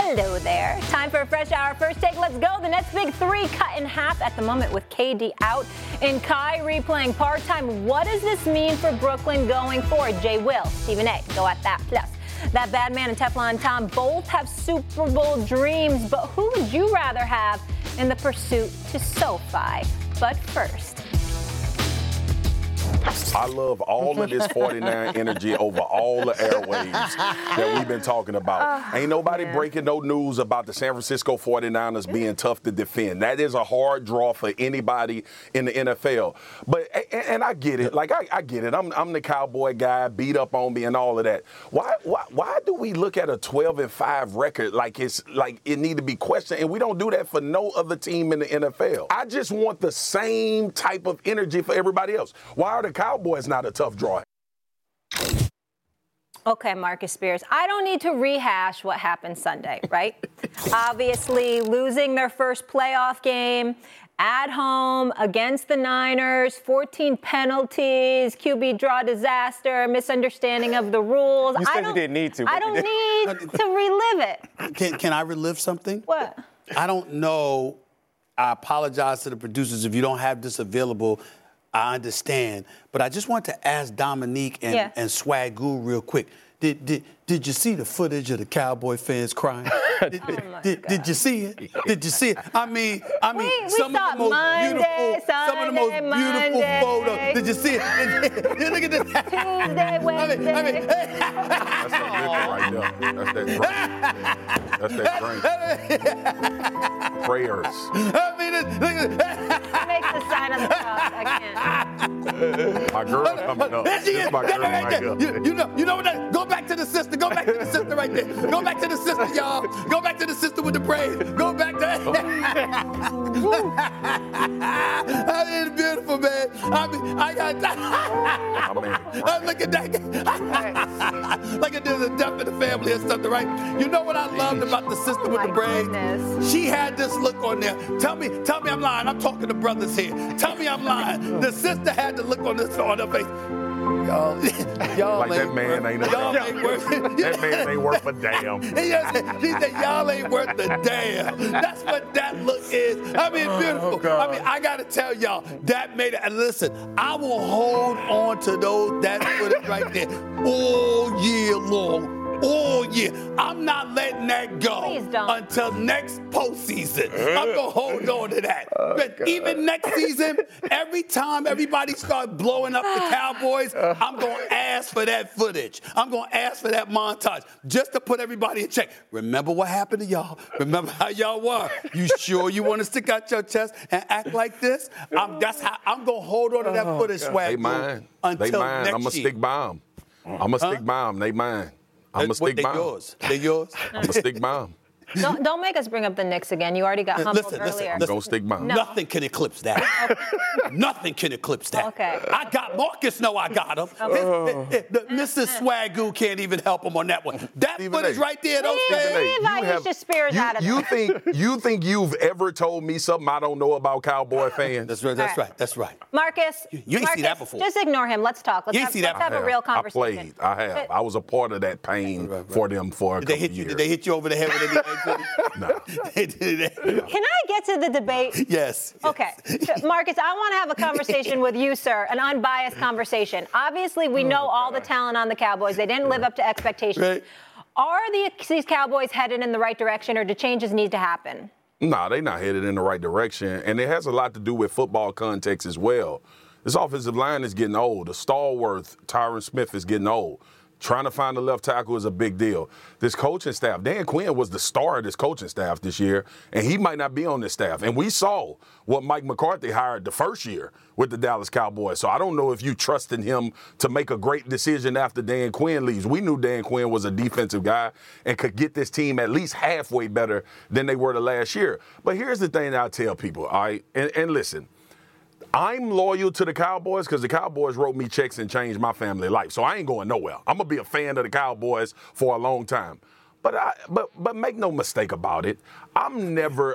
Hello there. Time for a fresh hour. First take, let's go. The Nets' big three cut in half at the moment with KD out and Kyrie playing part-time. What does this mean for Brooklyn going forward? Jay Will, Stephen A, go at that. Plus, that bad man and Teflon Tom both have Super Bowl dreams, but who would you rather have in the pursuit to SoFi? But first, I love all of this 49 energy over all the airwaves that we've been talking about. Ain't nobody breaking no news about the San Francisco 49ers being tough to defend. That is a hard draw for anybody in the NFL. But, and I get it. Like, I get it. I'm the Cowboy guy, beat up on me and all of that. Why do we look at a 12-5 record like it need to be questioned? And we don't do that for no other team in the NFL. I just want the same type of energy for everybody else. Why are the Cowboys not a tough draw? Okay, Marcus Spears, I don't need to rehash what happened Sunday, right? Obviously, losing their first playoff game at home against the Niners, 14 penalties, QB draw disaster, misunderstanding of the rules. You said you didn't need to. I don't need to relive it. Can I relive something? What? I don't know. I apologize to the producers if you don't have this available. I understand, but I just want to ask Dominique and Swagoo real quick. Did you see the footage of the Cowboy fans crying? Did you see it? Did you see it? I mean, some of the most beautiful photos. Did you see it? Look at this. Tuesday, Wednesday. That's that drink. Prayers. I mean, look at this. He makes the sign on the cross. I can't. My girl coming up. This is my girl right there. You know what? Go back to the sister. Go back to the sister right there. Go back to the sister, y'all. Go back to the sister with the praise. Go back to I mean, it's beautiful, man. I mean, I got look at that. Like it did a death in the family or something, right? You know what I loved about the sister with the braids? She had this look on there. Tell me I'm lying. I'm talking to brothers here. Tell me I'm lying. The sister had the look on her face. Y'all like that man ain't that man ain't worth a damn. He said, y'all ain't worth a damn. That's what that look is. I mean, beautiful. I mean, I got to tell y'all, that made it. And listen, I will hold on to that footage right there all year long. All year. I'm not letting that go until next postseason. I'm going to hold on to that. But even next season, every time everybody starts blowing up the Cowboys, I'm going to ask for that footage. I'm going to ask for that montage just to put everybody in check. Remember what happened to y'all? Remember how y'all were? You sure you want to stick out your chest and act like this? That's how I'm going to hold on to that footage, Swag. They mine. Until they mine. next I'm going to year. stick by them. I'm going to stick by them. They mine. I'm going to stick by them. They yours? I'm going to stick by them. Don't make us bring up the Knicks again. You already got humbled earlier. I'm going to stick by them. No. Nothing can eclipse that. Nothing can eclipse that. Okay. I got Marcus. No, I got him. Mrs. Swagoo can't even help him on that one. That footage right there, those Aisha Spears out of you think you've ever told me something I don't know about Cowboy fans? That's right. Marcus, you ain't see that before. Just ignore him. Let's talk. Let's have a real conversation. I have. I was a part of that pain for them for a couple years. Did they hit you over the head with anything? No. Can I get to the debate? Yes. Okay. Marcus, I want to have a conversation with you, sir, an unbiased conversation. Obviously, we know all the talent on the Cowboys. They didn't live up to expectations. Right. Are these Cowboys headed in the right direction, or do changes need to happen? No, they're not headed in the right direction, and it has a lot to do with football context as well. This offensive line is getting old. The stalwart Tyron Smith is getting old. Trying to find a left tackle is a big deal. This coaching staff, Dan Quinn was the star of this coaching staff this year, and he might not be on this staff. And we saw what Mike McCarthy hired the first year with the Dallas Cowboys. So I don't know if you trusted him to make a great decision after Dan Quinn leaves. We knew Dan Quinn was a defensive guy and could get this team at least halfway better than they were the last year. But here's the thing that I tell people, all right, and listen. I'm loyal to the Cowboys because the Cowboys wrote me checks and changed my family life. So I ain't going nowhere. I'm going to be a fan of the Cowboys for a long time. But make no mistake about it. I'm never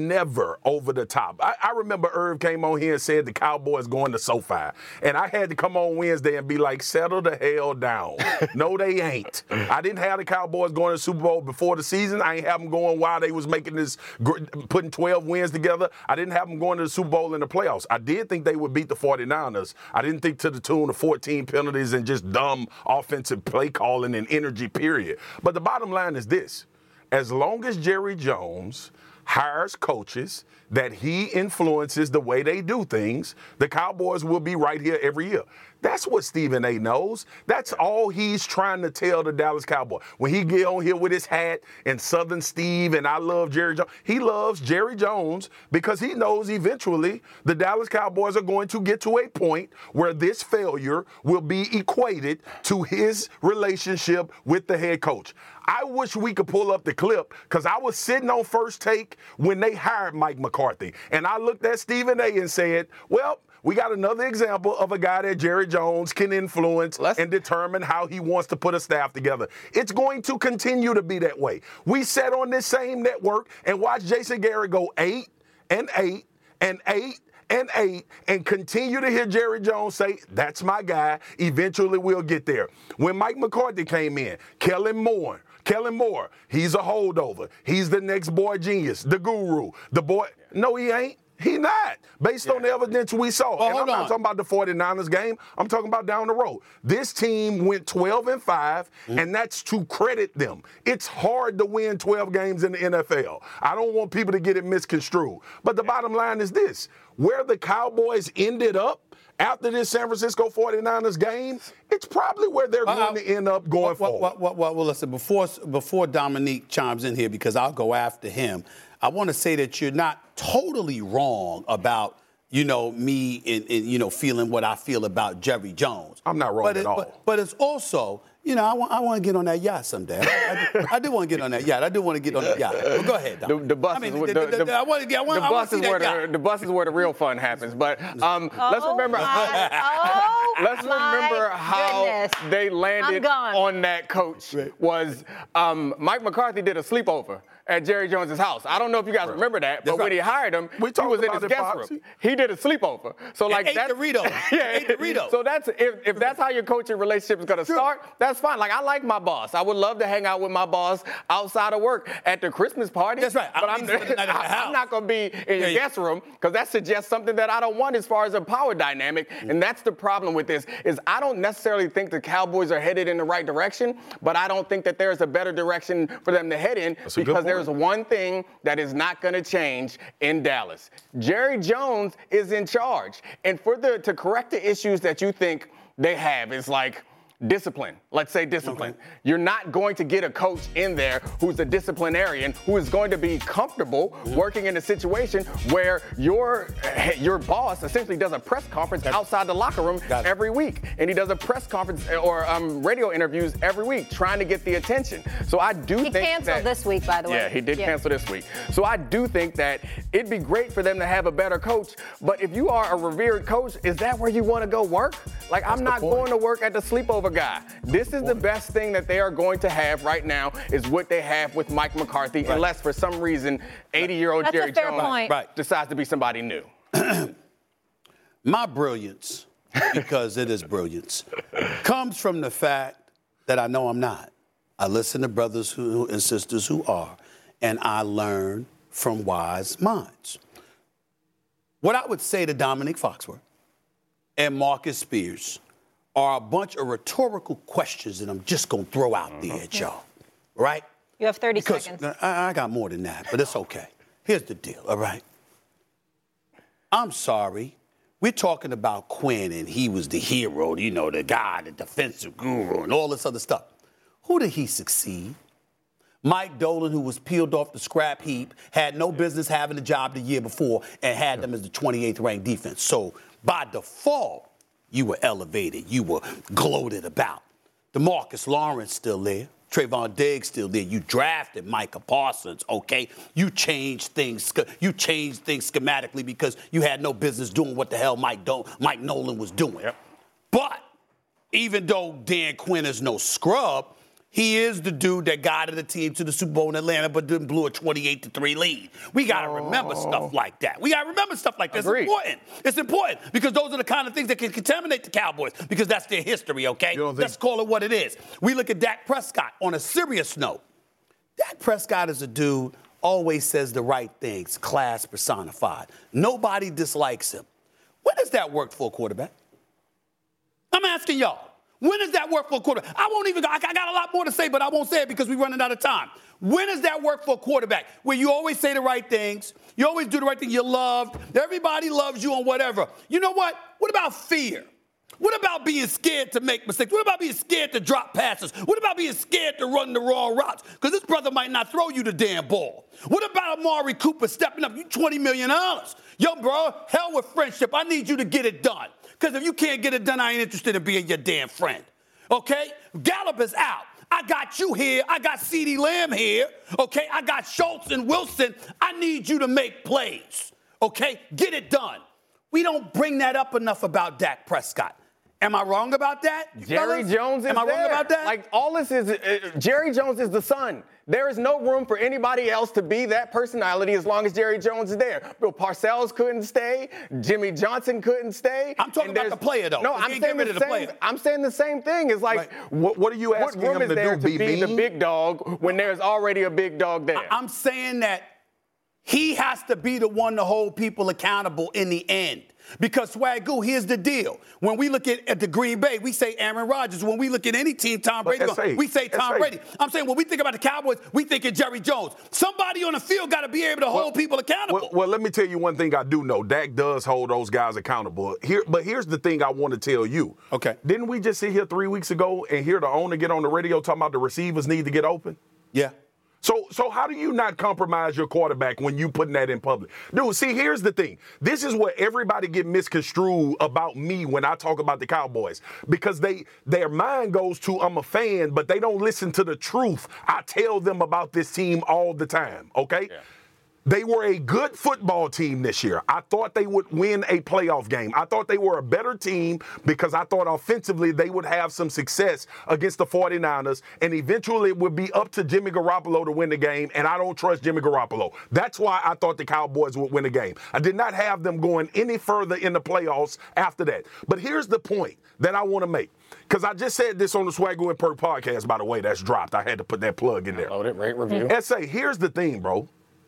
over the top. I remember Irv came on here and said the Cowboys going to SoFi. And I had to come on Wednesday and be like, settle the hell down. No, they ain't. I didn't have the Cowboys going to the Super Bowl before the season. I ain't have them going while they was making this, putting 12 wins together. I didn't have them going to the Super Bowl in the playoffs. I did think they would beat the 49ers. I didn't think to the tune of 14 penalties and just dumb offensive play calling and energy, period. But the bottom line is this. As long as Jerry Jones hires coaches that he influences the way they do things, the Cowboys will be right here every year. That's what Stephen A. knows. That's all he's trying to tell the Dallas Cowboys. When he get on here with his hat and Southern Steve and I love Jerry Jones, he loves Jerry Jones because he knows eventually the Dallas Cowboys are going to get to a point where this failure will be equated to his relationship with the head coach. I wish we could pull up the clip because I was sitting on First Take when they hired Mike McCarthy. And I looked at Stephen A. and said, well, we got another example of a guy that Jerry Jones can influence and determine how he wants to put a staff together. It's going to continue to be that way. We sat on this same network and watched Jason Garrett go 8 and 8 and 8 and 8 and continue to hear Jerry Jones say, that's my guy. Eventually we'll get there. When Mike McCarthy came in, Kellen Moore, he's a holdover. He's the next boy genius, the guru, the boy. No, he ain't. He not, based on the evidence we saw. Well, and I'm not talking about the 49ers game. I'm talking about down the road. This team went 12-5, and that's to credit them. It's hard to win 12 games in the NFL. I don't want people to get it misconstrued. But the bottom line is this. Where the Cowboys ended up after this San Francisco 49ers game, it's probably where they're going to end up going forward. Well, listen, before Dominique chimes in here, because I'll go after him, I want to say that you're not totally wrong about, me and feeling what I feel about Jerry Jones. I'm not wrong at all. But it's also, I want to get on that yacht someday. I do want to get on that yacht. I do want to get on that yacht. Well, go ahead, Dom. The bus is where the real fun happens. But let's remember how they landed on that coach. Was Mike McCarthy did a sleepover at Jerry Jones' house. I don't know if you guys remember that, but when he hired him, he was in his guest room. He did a sleepover. So like ate Doritos. Ate Doritos. So that's if that's how your coaching relationship is going to start, that's fine. Like I like my boss. I would love to hang out with my boss outside of work at the Christmas party. That's right. But I'm not going to be in your guest room because that suggests something that I don't want as far as a power dynamic. And that's the problem with this is I don't necessarily think the Cowboys are headed in the right direction, but I don't think that there's a better direction for them to head in because there's one thing that is not going to change in Dallas. Jerry Jones is in charge. And to correct the issues that you think they have is like discipline. Let's say discipline. Okay. You're not going to get a coach in there who's a disciplinarian who is going to be comfortable working in a situation where your boss essentially does a press conference outside the locker room every week. And he does a press conference or radio interviews every week trying to get the attention. So I do think he canceled this week, by the way. Yeah, he did cancel this week. So I do think that it'd be great for them to have a better coach. But if you are a revered coach, is that where you want to go work? Like, I'm not going to work at the sleepover guy. This is the best thing that they are going to have right now is what they have with Mike McCarthy, unless for some reason 80-year-old Jerry Jones decides to be somebody new. My brilliance, because it is brilliance, comes from the fact that I know I'm not. I listen to brothers and sisters who are, and I learn from wise minds. What I would say to Dominique Foxworth and Marcus Spears are a bunch of rhetorical questions that I'm just going to throw out there at y'all, right? You have 30 seconds. I got more than that, but it's okay. Here's the deal, all right? I'm sorry. We're talking about Quinn, and he was the hero, the guy, the defensive guru, and all this other stuff. Who did he succeed? Mike Dolan, who was peeled off the scrap heap, had no business having the job the year before and had them as the 28th ranked defense. So by default, you were elevated. You were gloated about. DeMarcus Lawrence still there. Trayvon Diggs still there. You drafted Micah Parsons, okay? You changed things schematically because you had no business doing what the hell Mike Nolan was doing. Yep. But even though Dan Quinn is no scrub, he is the dude that guided the team to the Super Bowl in Atlanta, but then blew a 28-3 lead. We got to remember stuff like that. We got to remember stuff like that. It's important. It's important because those are the kind of things that can contaminate the Cowboys because that's their history, okay? Let's call it what it is. We look at Dak Prescott on a serious note. Dak Prescott is a dude, always says the right things, class personified. Nobody dislikes him. When does that work for a quarterback? I'm asking y'all. When does that work for a quarterback? I got a lot more to say, but I won't say it because we're running out of time. When does that work for a quarterback? Where you always say the right things, you always do the right thing, you're loved, everybody loves you and whatever. You know what? What about fear? What about being scared to make mistakes? What about being scared to drop passes? What about being scared to run the wrong routes? Because this brother might not throw you the damn ball. What about Amari Cooper stepping up? You $20 million. Yo, bro, hell with friendship. I need you to get it done. Because if you can't get it done, I ain't interested in being your damn friend. Okay? Gallup is out. I got you here. I got CeeDee Lamb here. Okay? I got Schultz and Wilson. I need you to make plays. Okay? Get it done. We don't bring that up enough about Dak Prescott. Am I wrong about that? Jerry Jones is there. Am I wrong about that? Like, all this is, Jerry Jones is the son. There is no room for anybody else to be that personality as long as Jerry Jones is there. Bill Parcells couldn't stay. Jimmy Johnson couldn't stay. I'm talking about the player, though. No, I'm saying the same thing. It's like, what are you asking him to do? Be the big dog when there's already a big dog there? I'm saying that he has to be the one to hold people accountable in the end. Because, Swagoo, here's the deal. When we look at the Green Bay, we say Aaron Rodgers. When we look at any team, Tom Brady, we say Tom Brady. I'm saying when we think about the Cowboys, we think of Jerry Jones. Somebody on the field got to be able to hold people accountable. Well, let me tell you one thing I do know. Dak does hold those guys accountable. But here's the thing I want to tell you. Okay. Didn't we just sit here 3 weeks ago and hear the owner get on the radio talking about the receivers need to get open? Yeah. So how do you not compromise your quarterback when you putting that in public? Dude, see, here's the thing. This is what everybody get misconstrued about me when I talk about the Cowboys. Because their mind goes to, I'm a fan, but they don't listen to the truth. I tell them about this team all the time, okay? Yeah. They were a good football team this year. I thought they would win a playoff game. I thought they were a better team because I thought offensively they would have some success against the 49ers, and eventually it would be up to Jimmy Garoppolo to win the game, and I don't trust Jimmy Garoppolo. That's why I thought the Cowboys would win the game. I did not have them going any further in the playoffs after that. But here's the point that I want to make. Because I just said this on the Swagoo and Perk podcast, by the way, that's dropped. I had to put that plug in there. Load it, rate, review. SA, here's the thing, bro.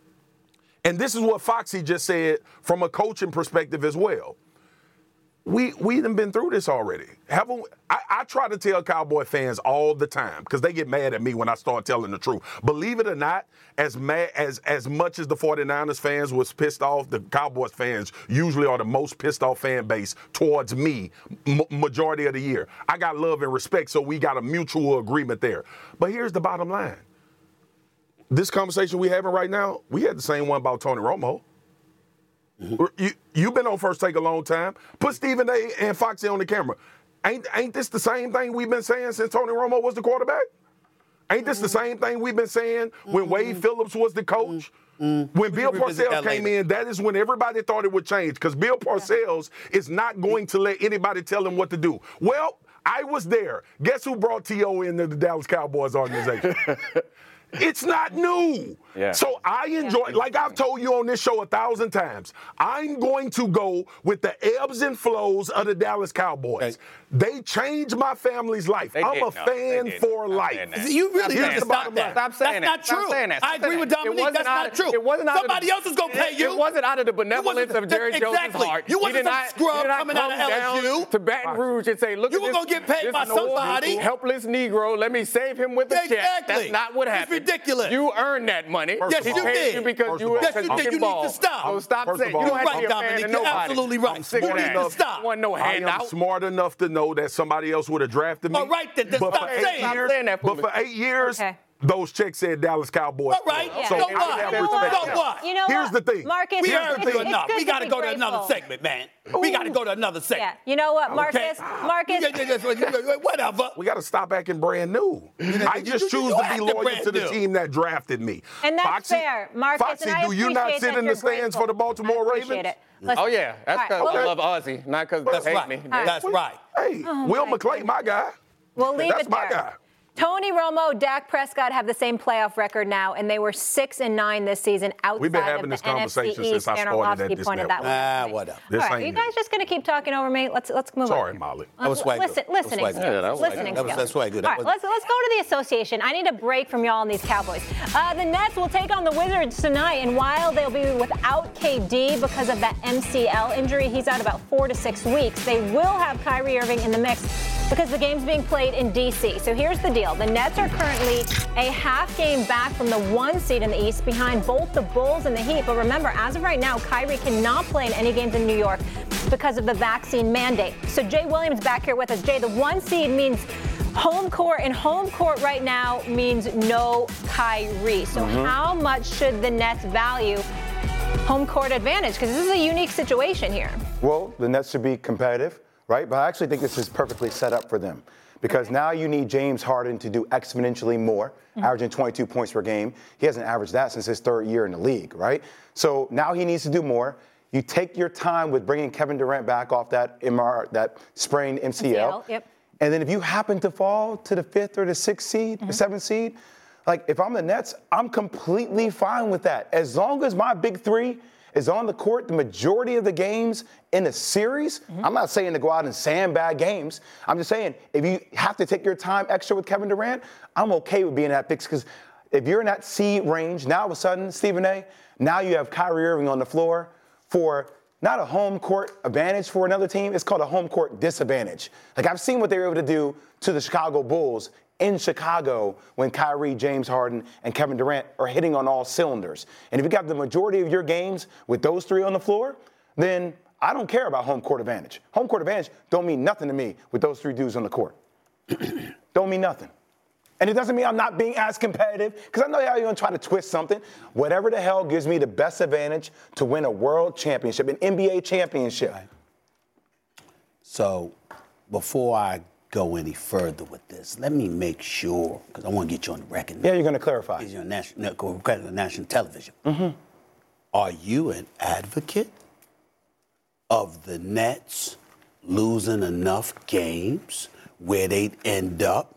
And this is what Foxy just said from a coaching perspective as well. We done been through this already. I try to tell Cowboy fans all the time because they get mad at me when I start telling the truth. Believe it or not, as much as the 49ers fans was pissed off, the Cowboys fans usually are the most pissed off fan base towards me majority of the year. I got love and respect, so we got a mutual agreement there. But here's the bottom line. This conversation we having right now, we had the same one about Tony Romo. Mm-hmm. You've been on First Take a long time. Put Stephen A. and Foxy on the camera. Ain't this the same thing we've been saying since Tony Romo was the quarterback? Ain't this the same thing we've been saying when Wade Phillips was the coach? When Bill Parcells came in, that is when everybody thought it would change because Bill Parcells is not going to let anybody tell him what to do. Well, I was there. Guess who brought T.O. into the Dallas Cowboys organization? It's not new. Yeah. So I enjoy, like I've told you on this show 1,000 times, I'm going to go with the ebbs and flows of the Dallas Cowboys. They changed my family's life. I'm a fan for life. You really need to stop that. Stop saying that. That's not true. I agree with Dominique. That's not true. Somebody else is going to pay you. It wasn't out of the benevolence of Jerry Jones' heart. You wasn't some scrub coming out of LSU to Baton Rouge and say, look, you were going to get paid by somebody. Helpless Negro. Let me save him with a check. That's not what happened. It's ridiculous. You earned that money. Yes, you did. Because you did. You need to stop. So stop saying you don't have to be a fan of nobody. You're absolutely right. You need to stop. I'm smart enough to know that somebody else would have drafted me. All right, then stop saying that. But for 8 years, those checks said Dallas Cowboys. All right. So what? You know what? Here's the thing. Marcus, we heard you enough. We got to go to another segment, man. We got to go to another segment. Yeah. You know what, Marcus? Marcus. Whatever. We got to stop acting brand new. I just choose to be loyal to the team that drafted me. And that's fair, Marcus. Foxy, do you not sit in the stands for the Baltimore Ravens? Oh, yeah. That's because I love Ozzy, not because they hate me. That's right. Hey, Will McClay, my guy. We'll leave That's it my there. guy. Tony Romo, Dak Prescott have the same playoff record now, and they were 6-9 this season outside We've been having of this the NFC conversation East. since I started at this pointed that network. one. Whatever. All right, you guys just going to keep talking over me? Let's move on. Sorry, Molly. That was swag good. Listening skills. Yeah, that was listening swag skills. That's swag good. All right, let's go to the association. I need a break from y'all and these Cowboys. The Nets will take on the Wizards tonight, and while they'll be without KD because of that MCL injury, he's out about 4 to 6 weeks, they will have Kyrie Irving in the mix because the game's being played in D.C. So here's the deal. The Nets are currently a half game back from the 1 seed in the East behind both the Bulls and the Heat. But remember, as of right now, Kyrie cannot play in any games in New York because of the vaccine mandate. So Jay Williams back here with us. Jay, the 1 seed means home court, and home court right now means no Kyrie. So how much should the Nets value home court advantage? Because this is a unique situation here. Well, the Nets should be competitive, right? But I actually think this is perfectly set up for them because now you need James Harden to do exponentially more, averaging 22 points per game. He hasn't averaged that since his 3rd year in the league, right? So now he needs to do more. You take your time with bringing Kevin Durant back off that sprained MCL. Yep. And then if you happen to fall to the 5th or the 6th seed, the 7th seed, like if I'm the Nets, I'm completely fine with that. As long as my big three is on the court the majority of the games in a series, I'm not saying to go out and sandbag games. I'm just saying if you have to take your time extra with Kevin Durant, I'm okay with being that fix because if you're in that seed range, now all of a sudden, Stephen A., now you have Kyrie Irving on the floor for not a home court advantage for another team. It's called a home court disadvantage. Like I've seen what they were able to do to the Chicago Bulls in Chicago when Kyrie, James Harden, and Kevin Durant are hitting on all cylinders. And if you got the majority of your games with those three on the floor, then I don't care about home court advantage. Home court advantage don't mean nothing to me with those three dudes on the court. Don't mean nothing. And it doesn't mean I'm not being as competitive, because I know how you're going to try to twist something. Whatever the hell gives me the best advantage to win a world championship, an NBA championship. Right. So before I go any further with this, let me make sure, because I want to get you on the record. Yeah, you're going to clarify. You're on national television. Are you an advocate of the Nets losing enough games where they'd end up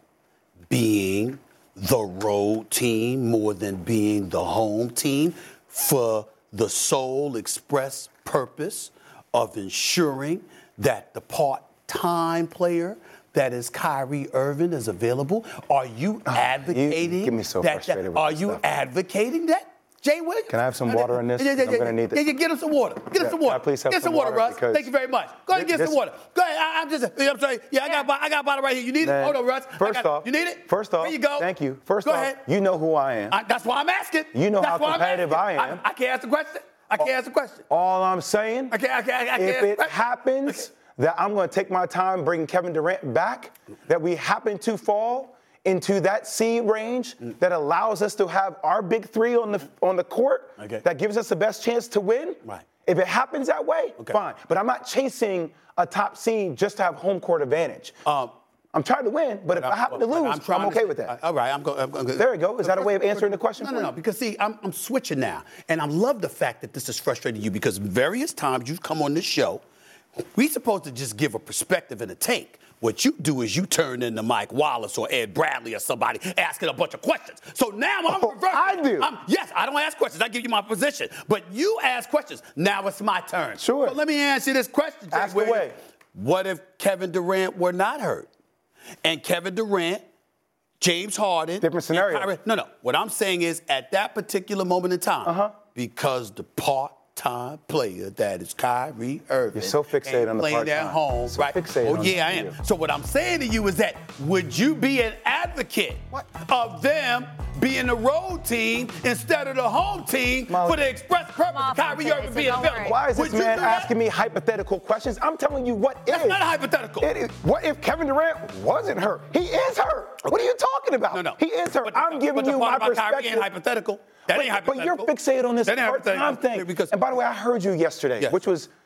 being the road team more than being the home team for the sole express purpose of ensuring that the part-time player that is Kyrie Irving is available? Are you advocating you get me so frustrated with Are this you stuff. advocating that? Jay Williams? Can I have some water on this? I'm gonna need this. Yeah, get us some water. Get us some can I water. please have Get some some water, water? Russ. Because Thank you very much. Go ahead and get some water. Go ahead. I'm sorry. Yeah, I got a bottle right here. You need it? Hold on, Russ. You need it? First off, there you go. Thank you. First go off, ahead. you know who I am. That's why I'm asking. You know That's how why I'm competitive asking. I am. I can't ask the question. I can't ask the question. All I'm saying, I can't if it happens that I'm going to take my time bringing Kevin Durant back, that we happen to fall into that seed range that allows us to have our big three on the court, that gives us the best chance to win. Right. If it happens that way, fine. But I'm not chasing a top seed just to have home court advantage. I'm trying to win, but if I happen to lose, I'm okay with that. All right, I'm going. There we go. Is that a way of answering the question? No. Because see, I'm switching now, and I love the fact that this is frustrating you because various times you've come on this show, we supposed to just give a perspective and a take. What you do is you turn into Mike Wallace or Ed Bradley or somebody asking a bunch of questions. So now I'm reversing. I do. Yes, I don't ask questions. I give you my position. But you ask questions. Now it's my turn. Sure. So let me answer this question. Ask away. What if Kevin Durant were not hurt? And Kevin Durant, James Harden. Different scenario. Kyrie, no. What I'm saying is at that particular moment in time, because the part-time player that is Kyrie Irving. You're so fixated on the playing part-time. at home, So right? fixated on I the am. field. So what I'm saying to you is that would you be an advocate of them being the road team instead of the home team for the express purpose of Kyrie Irving being available? Why is this Would you man do that? asking me hypothetical questions? I'm telling you what That's is. not hypothetical. It is. What if Kevin Durant wasn't hurt? He is hurt. What are you talking about? No. He is hurt. I'm giving you my Kyrie perspective. ain't hypothetical. That ain't hypothetical. But you're fixated on this That ain't part-time hypothetical. thing. And by the way, I heard you yesterday, which was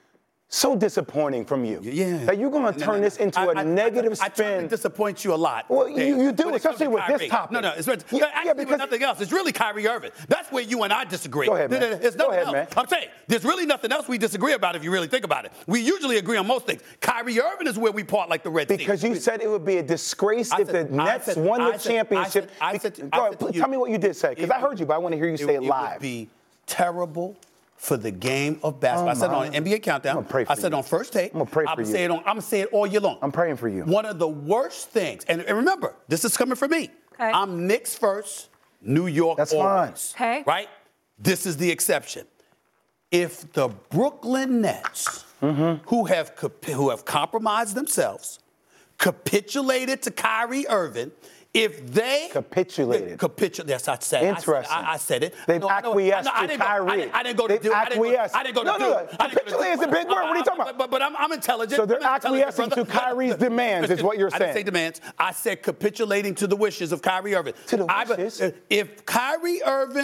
So disappointing from you. Yeah. That you're going to turn this into a negative spin. I try to disappoint you a lot. Well, you do, especially with this topic. No, it's actually with nothing else. It's really Kyrie Irving. That's where you and I disagree. Go ahead, man. It's Go ahead, else. man. I'm saying, there's really nothing else we disagree about if you really think about it. We usually agree on most things. Kyrie Irving is where we part like the Red Sea. Because you said it would be a disgrace if the Nets won the championship. Tell me what you did say, because I heard you, but I want to hear you say it live. It would be terrible for the game of basketball. I said it on NBA Countdown. I said it on First Take. I'm going to pray for you. I'm going to say it all year long. I'm praying for you. One of the worst things, and remember, this is coming from me. Okay. I'm Knicks first, New York That's always. fine. Okay. Right? This is the exception. If the Brooklyn Nets, who have compromised themselves, capitulated to Kyrie Irving, if they capitulated. Yes, I said. Interesting. I said it. They've acquiesced to Kyrie. I didn't go to do. Acquiesced. I didn't go to do. No. Capitulate is a big word. What are you talking about? But I'm intelligent. So they're acquiescing to Kyrie's demands, is what you're saying. I didn't say demands. I said capitulating to the wishes of Kyrie Irving. To the wishes? If Kyrie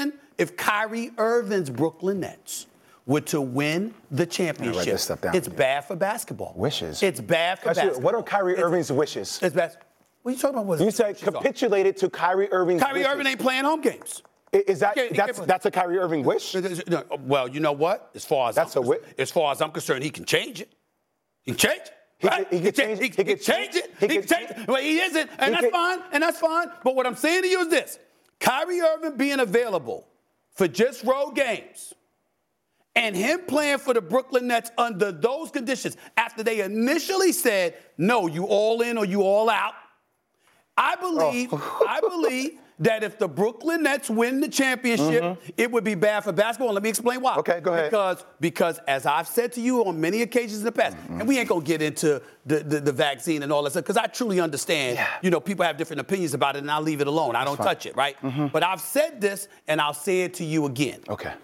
Irving's Brooklyn Nets were to win the championship, write this stuff down. It's bad for basketball. Wishes. It's bad for basketball. What are Kyrie Irving's wishes? It's bad. What are you talking about? You said capitulated to Kyrie Irving's wishes. Kyrie Irving ain't playing home games. Is that's a Kyrie Irving wish? No, well, you know what? As far as I'm concerned, he can change it. He can change it. Right? He can change it. He can change it. Well, he isn't, and that's fine. But what I'm saying to you is this: Kyrie Irving being available for just road games, and him playing for the Brooklyn Nets under those conditions, after they initially said, "No, you all in or you all out." I believe that if the Brooklyn Nets win the championship, it would be bad for basketball. And let me explain why. Okay, go ahead. Because as I've said to you on many occasions in the past, and we ain't gonna get into the vaccine and all that stuff, because I truly understand, people have different opinions about it, and I'll leave it alone. I don't touch it, right? But I've said this, and I'll say it to you again. Okay.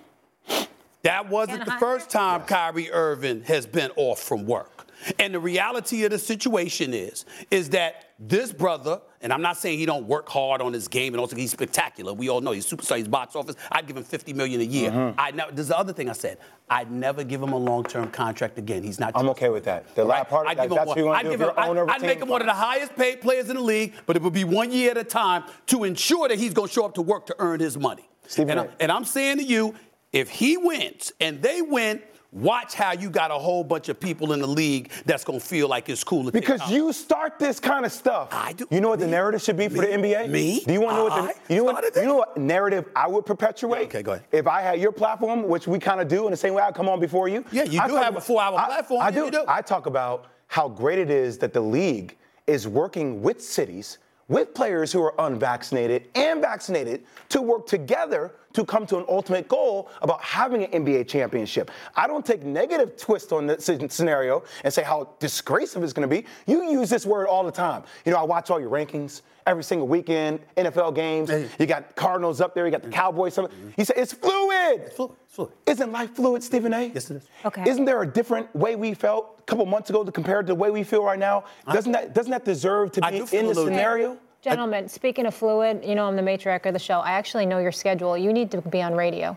That wasn't the first time Kyrie Irving has been off from work. And the reality of the situation is that this brother, and I'm not saying he don't work hard on his game and also he's spectacular. We all know he's superstar, he's box office. I'd give him $50 million a year. This is the other thing I said. I'd never give him a long-term contract again. He's not. I'm okay with that. The last part, that's what you want to do if you're owner of a team. I'd make him one of the highest paid players in the league, but it would be 1 year at a time to ensure that he's going to show up to work to earn his money. And I'm saying to you, if he wins and they win, watch how you got a whole bunch of people in the league that's going to feel like it's cool. Because you start this kind of stuff. I do. You know what the narrative should be for the NBA? Me? Do you want to know you know what narrative I would perpetuate? Okay, go ahead. If I had your platform, which we kind of do in the same way I come on before you. Yeah, you do have a 4-hour platform. I do. You do. I talk about how great it is that the league is working with cities, with players who are unvaccinated and vaccinated, to work together to come to an ultimate goal about having an NBA championship. I don't take negative twist on this scenario and say how disgraceful it's going to be. You use this word all the time. I watch all your rankings every single weekend, NFL games. You got Cardinals up there. You got the Cowboys. You say it's fluid. It's fluid. Isn't life fluid, Stephen A? Yes, it is. Okay. Isn't there a different way we felt a couple months ago compared to the way we feel right now? Doesn't that deserve to be in the scenario? Gentlemen, speaking of fluid, I'm the matriarch of the show. I actually know your schedule. You need to be on radio.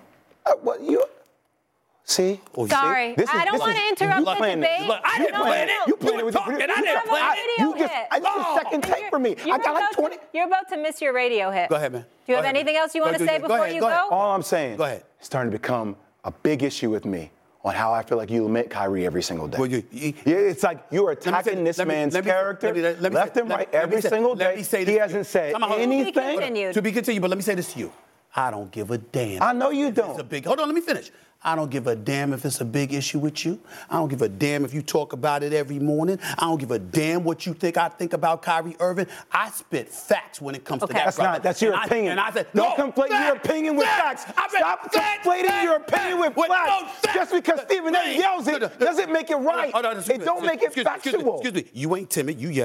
See? Sorry. I don't want to interrupt the debate. Look, I didn't plan it. You were talking. I didn't plan it. I just a second take for me. I got like 20. You're about to miss your radio hit. Go ahead, man. Do you have anything else you want to say before you go? All I'm saying, go ahead. It's starting to become a big issue with me on how I feel like you lament Kyrie every single day. Well, it's like you're attacking this man's character left and right every single day. He hasn't said anything. To be continued, but let me say this to you. I don't give a damn. I know you don't. Hold on, let me finish. I don't give a damn if it's a big issue with you. I don't give a damn if you talk about it every morning. I don't give a damn what you think I think about Kyrie Irving. I spit facts when it comes to that. That's your opinion. Don't conflate your opinion with facts. Stop conflating your opinion with facts. Just because Stephen A. yells it doesn't make it right. It don't make it factual. Excuse me. You ain't timid. You yell.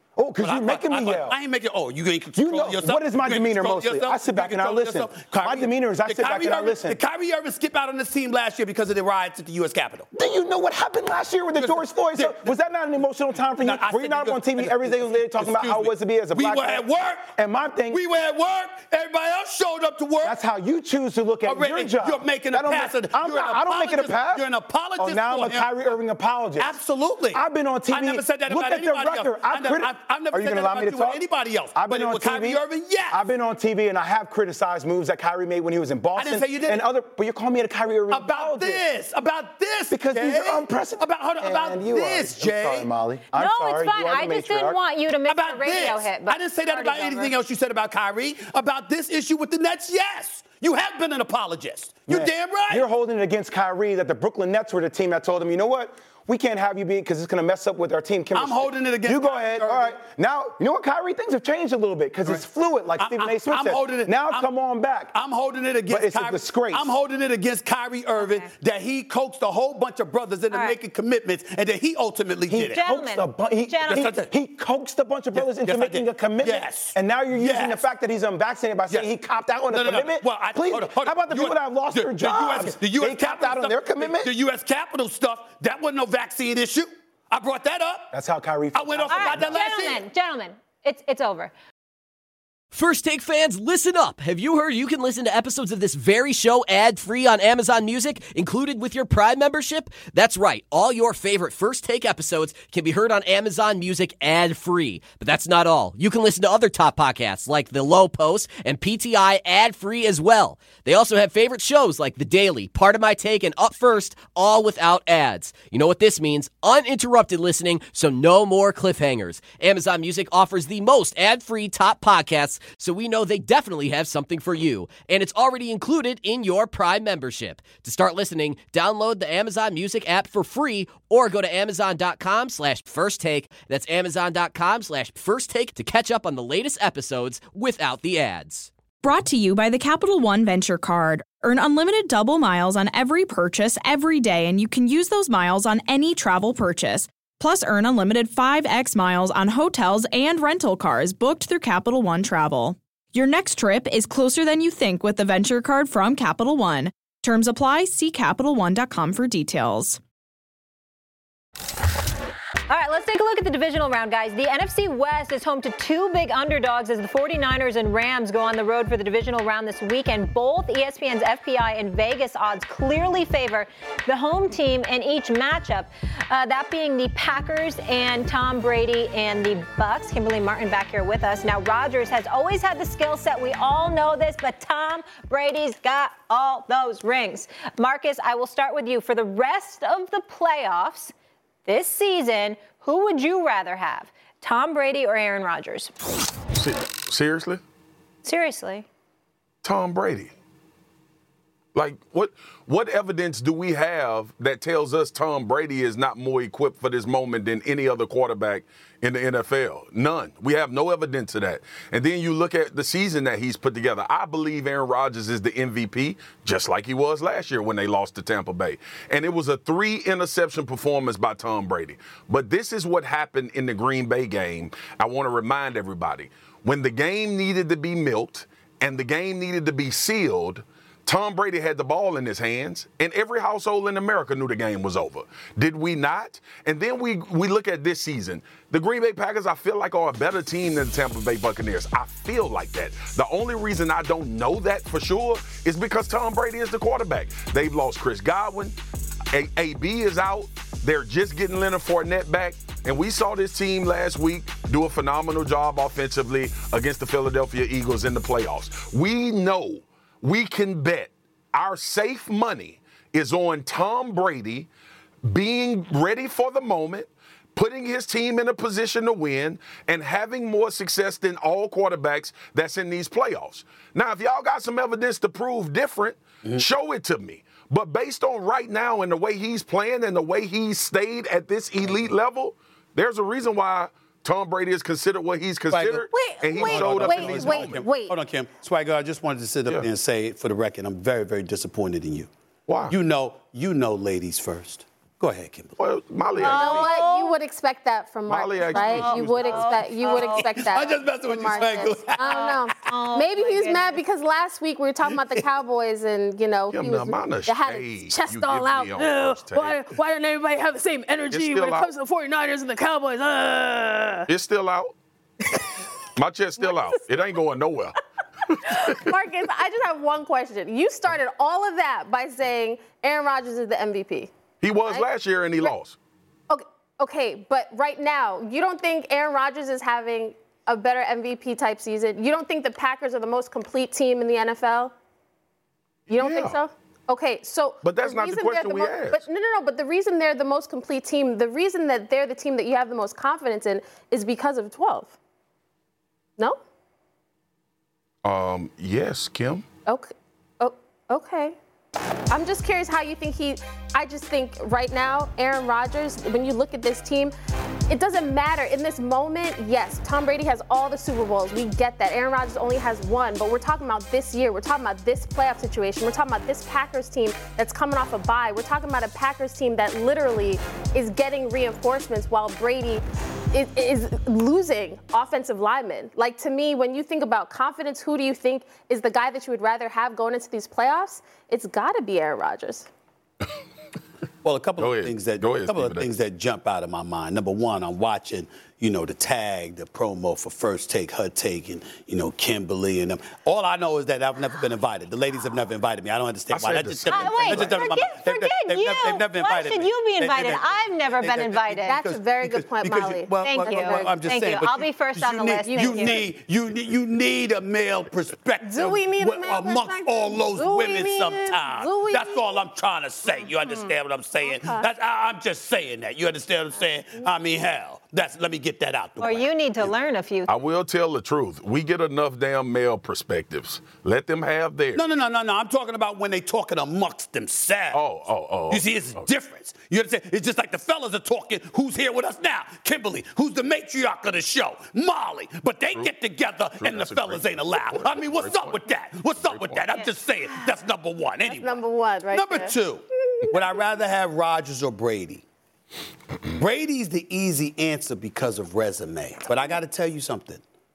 Oh, because you're making me yell. I ain't making. Oh, you ain't control yourself. What is my demeanor mostly? I sit back and I listen. My demeanor is I sit back and I listen. Did Kyrie Irving skip out on this team last year because of the riots at the U.S. Capitol? Do you know what happened last year with the George Floyd? So, was that not an emotional time for you? Were you not on TV every single day talking about how it was to be as a black man? We were at work. And my thing. We were at work. Everybody else showed up to work. That's how you choose to look at your job. You're making a pass. I don't make it a pass. You're an apologist. Oh, now I'm a Kyrie Irving apologist. Absolutely. I've been on TV. I never said that about anybody else. I've never said that about anybody else. I've been on TV. Kyrie Irving, yes. I've been on TV and I have criticized moves that Kyrie made when he was in Boston. I didn't say you didn't. But you're calling me a Kyrie Irving about this. Because Jay. these are unprecedented. About this, Jay. I'm sorry, Molly. I'm sorry. It's fine. I just didn't want you to miss the radio hit. I didn't say that about anything else you said about Kyrie. About this issue with the Nets, yes. You have been an apologist. You're damn right. You're holding it against Kyrie that the Brooklyn Nets were the team that told him, you know what? We can't have you be because it's going to mess up with our team chemistry. I'm holding it against you. Go ahead. All right. Now, you know what, Kyrie? Things have changed a little bit because it's fluid, like Stephen A. Smith said. Come on back. I'm holding it against Kyrie. But it's a disgrace. I'm holding it against Kyrie Irving that he coaxed a whole bunch of brothers into making commitments and that he ultimately did it. He coaxed a bunch of brothers into making a commitment. Yes. And now you're using the fact that he's unvaccinated by saying he copped out on a commitment. Well, please. How about the people that have lost their jobs? They copped out on their commitment? The U.S. Capitol stuff, that wasn't no vaccine issue. I brought that up. That's how Kyrie I went off about that last year. Gentlemen, it's over. First Take fans, listen up. Have you heard you can listen to episodes of this very show ad-free on Amazon Music, included with your Prime membership? That's right. All your favorite First Take episodes can be heard on Amazon Music ad-free. But that's not all. You can listen to other top podcasts like The Low Post and PTI ad-free as well. They also have favorite shows like The Daily, Part of My Take, and Up First, all without ads. You know what this means? Uninterrupted listening, so no more cliffhangers. Amazon Music offers the most ad-free top podcasts, so we know they definitely have something for you. And it's already included in your Prime membership. To start listening, download the Amazon Music app for free or go to amazon.com/firsttake. That's amazon.com/firsttake to catch up on the latest episodes without the ads. Brought to you by the Capital One Venture Card. Earn unlimited double miles on every purchase every day, and you can use those miles on any travel purchase. Plus, earn unlimited 5x miles on hotels and rental cars booked through Capital One Travel. Your next trip is closer than you think with the Venture Card from Capital One. Terms apply. See CapitalOne.com for details. All right, let's take a look at the divisional round, guys. The NFC West is home to two big underdogs as the 49ers and Rams go on the road for the divisional round this weekend. Both ESPN's FPI and Vegas odds clearly favor the home team in each matchup, that being the Packers and Tom Brady and the Bucks. Kimberly Martin back here with us. Now, Rodgers has always had the skill set. We all know this, but Tom Brady's got all those rings. Marcus, I will start with you. For the rest of the playoffs this season, who would you rather have, Tom Brady or Aaron Rodgers? Seriously? Seriously. Tom Brady. Like, what evidence do we have that tells us Tom Brady is not more equipped for this moment than any other quarterback in the NFL? None. We have no evidence of that. And then you look at the season that he's put together. I believe Aaron Rodgers is the MVP, just like he was last year when they lost to Tampa Bay. And it was a 3-interception performance by Tom Brady. But this is what happened in the Green Bay game. I want to remind everybody. When the game needed to be milked and the game needed to be sealed, Tom Brady had the ball in his hands, and every household in America knew the game was over. Did we not? And then we look at this season. The Green Bay Packers, I feel like, are a better team than the Tampa Bay Buccaneers. I feel like that. The only reason I don't know that for sure is because Tom Brady is the quarterback. They've lost Chris Godwin. AB is out. They're just getting Leonard Fournette back. And we saw this team last week do a phenomenal job offensively against the Philadelphia Eagles in the playoffs. We know. We can bet our safe money is on Tom Brady being ready for the moment, putting his team in a position to win, and having more success than all quarterbacks that's in these playoffs. Now, if y'all got some evidence to prove different, show it to me. But based on right now and the way he's playing and the way he's stayed at this elite level, there's a reason why Tom Brady is considered what he's considered, and he showed up in these moments. Hold on, Kim. Swagger, I just wanted to sit up there and say, for the record, I'm very, very disappointed in you. Why? You know ladies first. Go ahead, Kimberly. Well, Molly You know asked me. what? You would expect that from Marcus, Molly asked right? me. You would expect that. I'm just messing with from you, Spangle. Marcus. I don't know. Maybe he was mad because last week we were talking about the Cowboys and, you know, Yeah, he the amount of they had shade his chest you all give out. me on First Take. Why doesn't everybody have the same energy when it comes to the 49ers and the Cowboys? It's still out. My chest still out. It ain't going nowhere. Marcus, I just have one question. You started all of that by saying Aaron Rodgers is the MVP. He was last year and he lost. Okay, but right now, you don't think Aaron Rodgers is having a better MVP type season? You don't think the Packers are the most complete team in the NFL? You don't think so? Okay, so. But that's not the question we asked. But no. But the reason they're the most complete team, the reason that they're the team that you have the most confidence in, is because of 12. No? Yes, Kim. Okay. Oh, okay. I'm just curious how you think I just think right now, Aaron Rodgers, when you look at this team, it doesn't matter. In this moment, yes, Tom Brady has all the Super Bowls. We get that. Aaron Rodgers only has one, but we're talking about this year. We're talking about this playoff situation. We're talking about this Packers team that's coming off a bye. We're talking about a Packers team that literally is getting reinforcements while Brady is losing offensive linemen. Like, to me, when you think about confidence, who do you think is the guy that you would rather have going into these playoffs? It's got to be Aaron Rodgers. Well, a couple of things that jump out of my mind. Number one, I'm watching, the tag, the promo for First Take, Her Take, and, Kimberly and them. All I know is that I've never been invited. The ladies have never invited me. I don't understand why. Forget you. Why should you be invited? I've never been invited. That's a very good point, Molly. Thank you. I'm just saying. I'll be first on the list. You need a male perspective. Do we need a male amongst all those women sometimes? That's all I'm trying to say. You understand what I'm saying? Okay. I'm just saying that. You understand what I'm saying? I mean, hell, let me get that out the way. Or you need to learn a few. I will tell the truth. We get enough damn male perspectives. Let them have theirs. No. I'm talking about when they talking amongst themselves. Oh. You see, it's a difference. You understand? It's just like the fellas are talking. Who's here with us now? Kimberly, who's the matriarch of the show? Molly. But they get together and the fellas ain't allowed. I mean, what's up with that? What's up with that? I'm just saying. That's number one. Anyway. That's number one, right? Number two, would I rather have Rodgers or Brady? Brady's the easy answer because of resume. But I got to tell you something.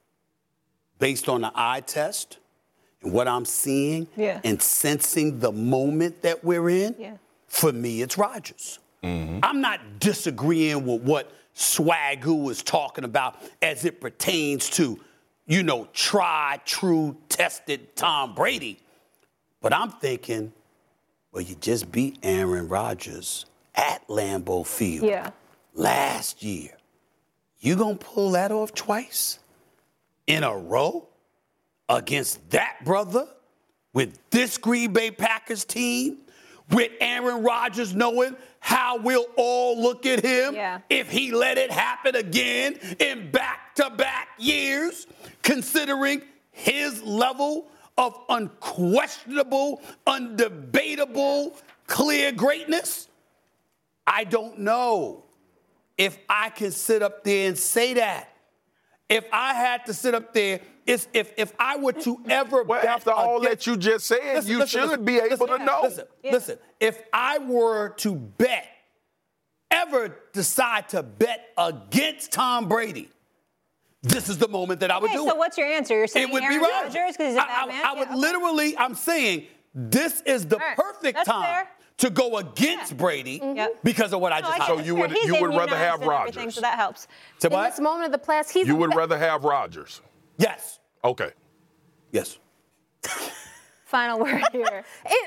Based on the eye test and what I'm seeing and sensing the moment that we're in, for me, it's Rodgers. Mm-hmm. I'm not disagreeing with what Swagoo was talking about as it pertains to, tried, true, tested Tom Brady. But I'm thinking, well, you just beat Aaron Rodgers at Lambeau Field last year. You gonna pull that off twice in a row against that brother with this Green Bay Packers team, with Aaron Rodgers knowing how we'll all look at him if he let it happen again in back-to-back years, considering his level of unquestionable, undebatable, clear greatness? I don't know if I can sit up there and say that. If I had to sit up there, if I were to ever bet after all that you just said, you should be able to know. Listen, if I were to ever decide to bet against Tom Brady, this is the moment that I would do it. So what's your answer? You're saying Aaron Rodgers because he's a bad man? I would literally, I'm saying this is the perfect time to go against Brady because of what I just said. So you would rather have Rodgers. So that helps. In this moment of the playoffs, you would rather have Rodgers. Yes. Okay. Yes. Final word here.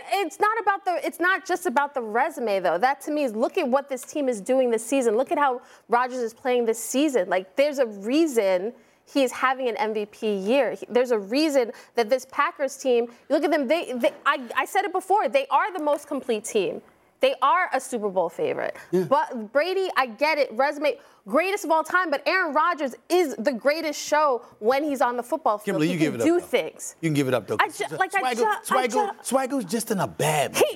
It's not just about the resume, though. That, to me, is look at what this team is doing this season. Look at how Rodgers is playing this season. Like, there's a reason he is having an MVP year. There's a reason that this Packers team, you look at them, I said it before, they are the most complete team. They are a Super Bowl favorite. Yeah. But Brady, I get it, resume, greatest of all time, but Aaron Rodgers is the greatest show when he's on the football field. Kimberly, you give it up. Do things. You can give it up, though. Swagoo's just in a bad mood. He is.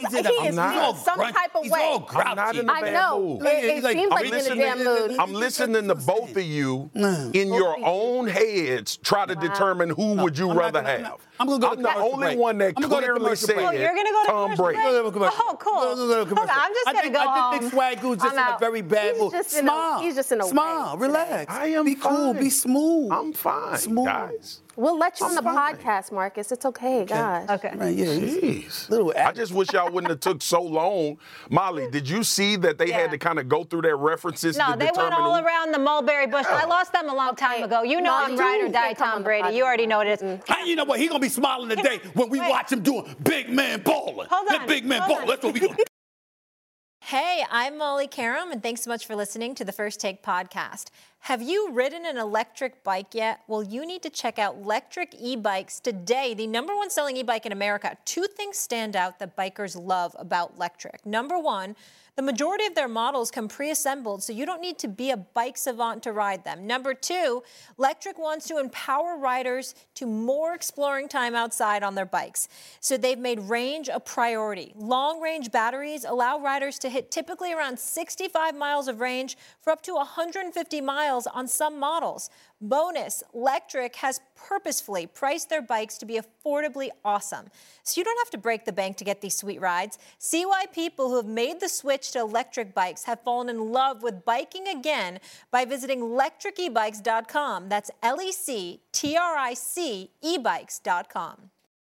some type of way. I'm not in a bad mood. It seems like he's in a damn mood. I'm listening to both of you in your own heads try to determine who would you rather have. I'm going to go to the only one that clearly said you're going to go to Tom Brady. Oh, cool. Hold on, I'm just going to go home. I think Swagoo's just in a very bad mood. Smile. He's just in a smile. Relax. I am Be cool. fine. Be smooth. I'm fine, smooth. guys. We'll let you on the fine. podcast, Marcus. It's okay, gosh. Okay. Right, yeah. Jeez. I just wish y'all wouldn't have took so long. Molly, did you see that they had to kind of go through their references No, to they determine went all around the mulberry bush. I lost them a long time ago. You know I'm ride or die Tom Brady. You already know what it is. You know what? He's going to be smiling today when we watch him doing big man balling. Hold on. That big man balling. That's what we going to do. Hey, I'm Molly Karam, and thanks so much for listening to the First Take podcast. Have you ridden an electric bike yet? Well, you need to check out Lectric E-Bikes today, the #1 selling e-bike in America. 2 things stand out that bikers love about Lectric. Number 1, the majority of their models come pre-assembled, so you don't need to be a bike savant to ride them. Number 2, Lectric wants to empower riders to more exploring time outside on their bikes. So they've made range a priority. Long-range batteries allow riders to hit typically around 65 miles of range for up to 150 miles on some models. Bonus, Lectric has purposefully priced their bikes to be affordably awesome. So you don't have to break the bank to get these sweet rides. See why people who have made the switch to electric bikes have fallen in love with biking again by visiting lectricebikes.com. That's LECTRIC ebikes.com.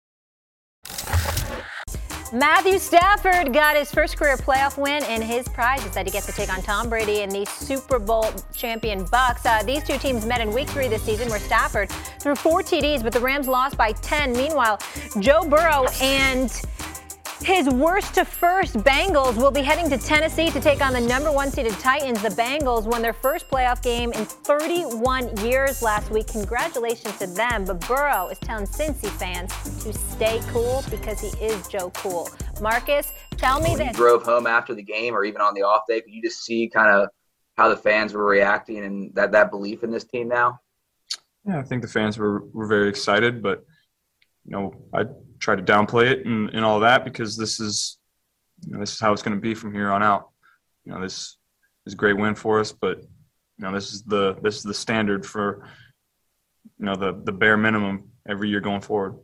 Matthew Stafford got his first career playoff win, and his prize is that he gets to take on Tom Brady and the Super Bowl champion Bucks. These two teams met in Week 3 this season, where Stafford threw 4 TDs, but the Rams lost by 10. Meanwhile, Joe Burrow and his worst-to-first Bengals will be heading to Tennessee to take on the #1 seeded Titans. The Bengals won their first playoff game in 31 years last week. Congratulations to them. But Burrow is telling Cincy fans to stay cool because he is Joe Cool. Marcus, tell me when this. you drove home after the game or even on the off day, could you just see kind of how the fans were reacting and that belief in this team now? Yeah, I think the fans were very excited, but, I try to downplay it and all that because this is how it's going to be from here on out. This is a great win for us, but this is the standard for the bare minimum every year going forward.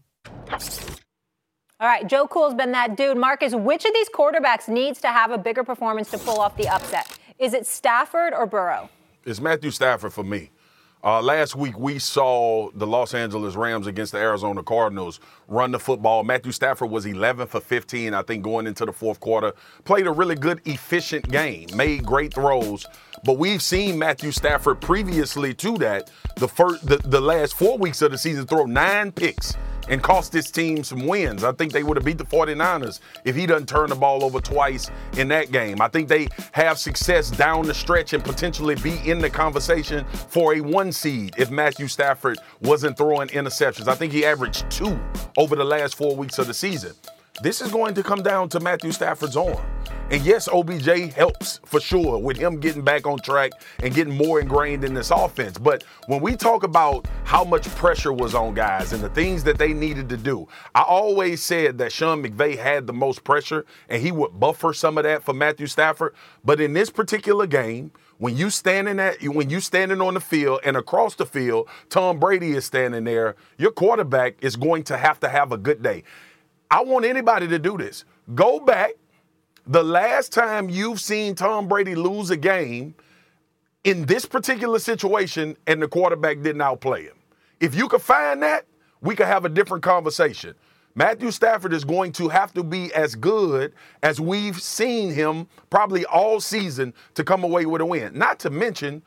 All right, Joe Cool's been that dude. Marcus, which of these quarterbacks needs to have a bigger performance to pull off the upset? Is it Stafford or Burrow? It's Matthew Stafford for me. Last week, we saw the Los Angeles Rams against the Arizona Cardinals run the football. Matthew Stafford was 11 for 15, I think, going into the fourth quarter. Played a really good, efficient game, made great throws. But we've seen Matthew Stafford previously to that, the last 4 weeks of the season, throw 9 picks and cost his team some wins. I think they would have beat the 49ers if he doesn't turn the ball over twice in that game. I think they have success down the stretch and potentially be in the conversation for a 1 seed if Matthew Stafford wasn't throwing interceptions. I think he averaged 2 over the last 4 weeks of the season. This is going to come down to Matthew Stafford's arm. And yes, OBJ helps for sure with him getting back on track and getting more ingrained in this offense. But when we talk about how much pressure was on guys and the things that they needed to do, I always said that Sean McVay had the most pressure and he would buffer some of that for Matthew Stafford. But in this particular game, when you standing on the field and across the field, Tom Brady is standing there, your quarterback is going to have a good day. I want anybody to do this. Go back. The last time you've seen Tom Brady lose a game in this particular situation and the quarterback didn't outplay him. If you could find that, we could have a different conversation. Matthew Stafford is going to have to be as good as we've seen him probably all season to come away with a win. Not to mention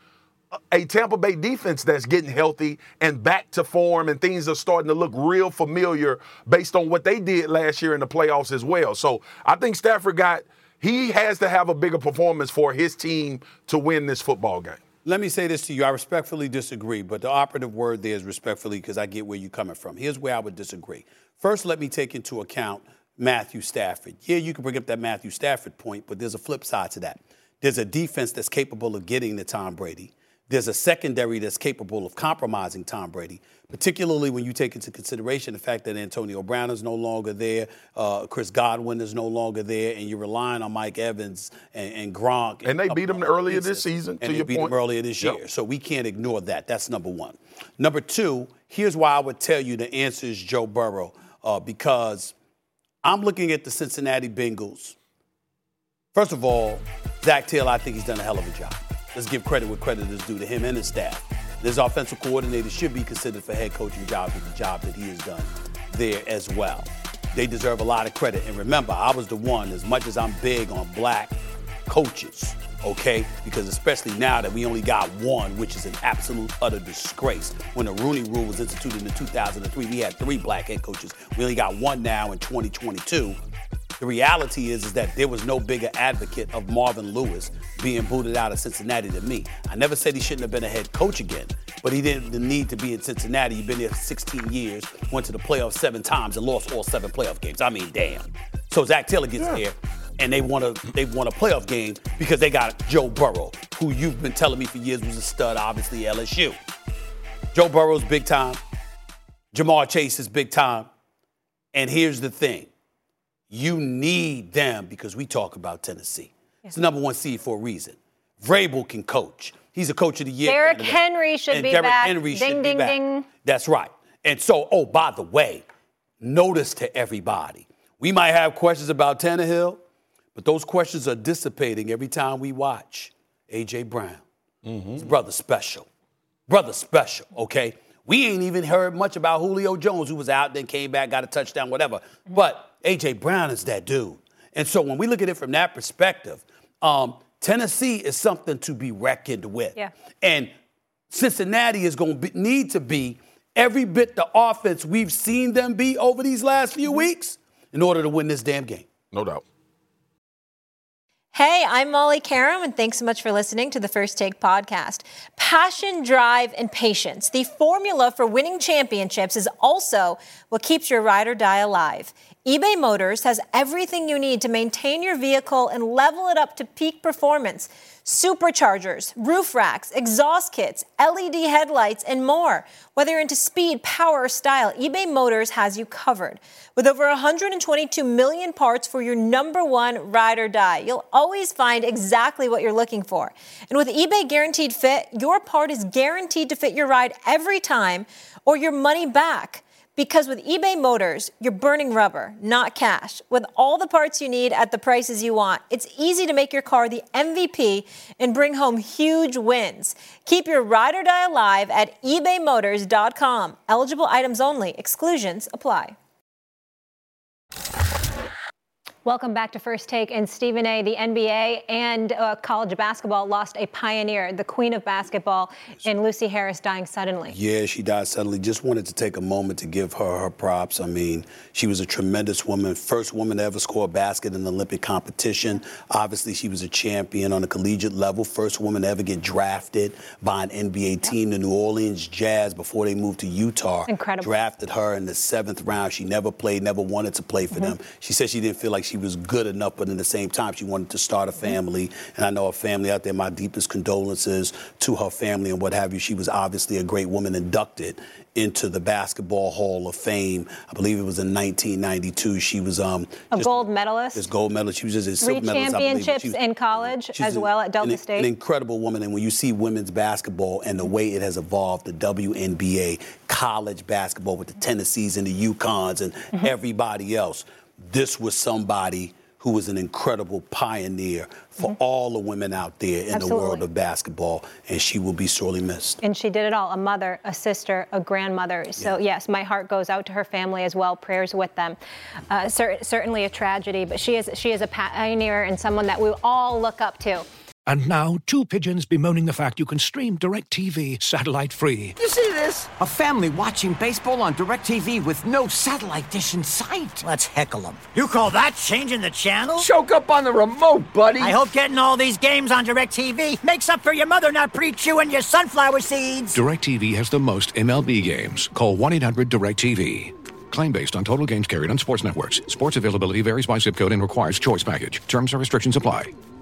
a Tampa Bay defense that's getting healthy and back to form, and things are starting to look real familiar based on what they did last year in the playoffs as well. So I think Stafford he has to have a bigger performance for his team to win this football game. Let me say this to you. I respectfully disagree, but the operative word there is respectfully because I get where you're coming from. Here's where I would disagree. First, let me take into account Matthew Stafford. Yeah, you can bring up that Matthew Stafford point, but there's a flip side to that. There's a defense that's capable of getting to Tom Brady. there's a secondary that's capable of compromising Tom Brady, particularly when you take into consideration the fact that Antonio Brown is no longer there, Chris Godwin is no longer there, and you're relying on Mike Evans and Gronk. And they beat him earlier this season, and they beat him earlier this year. So we can't ignore that. That's number one. Number two, here's why I would tell you the answer is Joe Burrow, because I'm looking at the Cincinnati Bengals. First of all, Zach Taylor, I think he's done a hell of a job. Let's give credit where credit is due to him and his staff. His offensive coordinator should be considered for head coaching jobs with the job that he has done there as well. They deserve a lot of credit. And remember, I was the one, as much as I'm big on black coaches, okay? Because especially now that we only got one, which is an absolute utter disgrace. When the Rooney Rule was instituted in 2003, we had 3 black head coaches. We only got 1 now in 2022. The reality is that there was no bigger advocate of Marvin Lewis being booted out of Cincinnati than me. I never said he shouldn't have been a head coach again, but he didn't need to be in Cincinnati. He's been there 16 years, went to the playoffs 7 times, and lost all 7 playoff games. I mean, damn. So Zach Taylor gets there, and they won a playoff game because they got Joe Burrow, who you've been telling me for years was a stud, obviously LSU. Joe Burrow's big time. Jamar Chase is big time. And here's the thing. You need them because we talk about Tennessee. It's the number 1 seed for a reason. Vrabel can coach. He's a coach of the year. Derrick Henry should be back. Ding, ding, ding. That's right. And so, oh, by the way, notice to everybody. We might have questions about Tannehill, but those questions are dissipating every time we watch A.J. Brown. His brother special. Brother special, okay? We ain't even heard much about Julio Jones, who was out, then came back, got a touchdown, whatever. But A.J. Brown is that dude. And so when we look at it from that perspective, Tennessee is something to be reckoned with. Yeah. And Cincinnati is going to need to be every bit the offense we've seen them be over these last few weeks in order to win this damn game. No doubt. Hey, I'm Molly Karam, and thanks so much for listening to the First Take podcast. Passion, drive, and patience. The formula for winning championships is also what keeps your ride or die alive. eBay Motors has everything you need to maintain your vehicle and level it up to peak performance. Superchargers, roof racks, exhaust kits, LED headlights, and more. Whether you're into speed, power, or style, eBay Motors has you covered. With over 122 million parts for your number 1 ride or die, you'll always find exactly what you're looking for. And with eBay Guaranteed Fit, your part is guaranteed to fit your ride every time or your money back. Because with eBay Motors, you're burning rubber, not cash. With all the parts you need at the prices you want, it's easy to make your car the MVP and bring home huge wins. Keep your ride or die alive at ebaymotors.com. Eligible items only. Exclusions apply. Welcome back to First Take. And Stephen A., the NBA and college basketball lost a pioneer, the queen of basketball, in Lucy Harris dying suddenly. Yeah, she died suddenly. Just wanted to take a moment to give her props. I mean, she was a tremendous woman, first woman to ever score a basket in an Olympic competition. Obviously, she was a champion on a collegiate level, first woman to ever get drafted by an NBA team. The New Orleans Jazz, before they moved to Utah, drafted her in the 7th round. She never played, never wanted to play for them. She said she didn't feel like she was good enough, but in the same time, she wanted to start a family. And I know her family out there, my deepest condolences to her family and what have you. She was obviously a great woman, inducted into the Basketball Hall of Fame. I believe it was in 1992. She was a gold medalist. This gold medalist. She was just a 3 championships in college as well at Delta State. An incredible woman. And when you see women's basketball and the way it has evolved, the WNBA, college basketball with the Tennessees and the UConns and everybody else, this was somebody who was an incredible pioneer for all the women out there in the world of basketball, and she will be sorely missed. And she did it all, a mother, a sister, a grandmother. So, yes, my heart goes out to her family as well, prayers with them. Certainly a tragedy, but she is a pioneer and someone that we all look up to. And now, 2 pigeons bemoaning the fact you can stream DirecTV satellite-free. You see this? A family watching baseball on DirecTV with no satellite dish in sight. Let's heckle them. You call that changing the channel? Choke up on the remote, buddy. I hope getting all these games on DirecTV makes up for your mother not pre-chewing your sunflower seeds. DirecTV has the most MLB games. Call 1-800-DirecTV. Claim based on total games carried on sports networks. Sports availability varies by zip code and requires choice package. Terms and restrictions apply.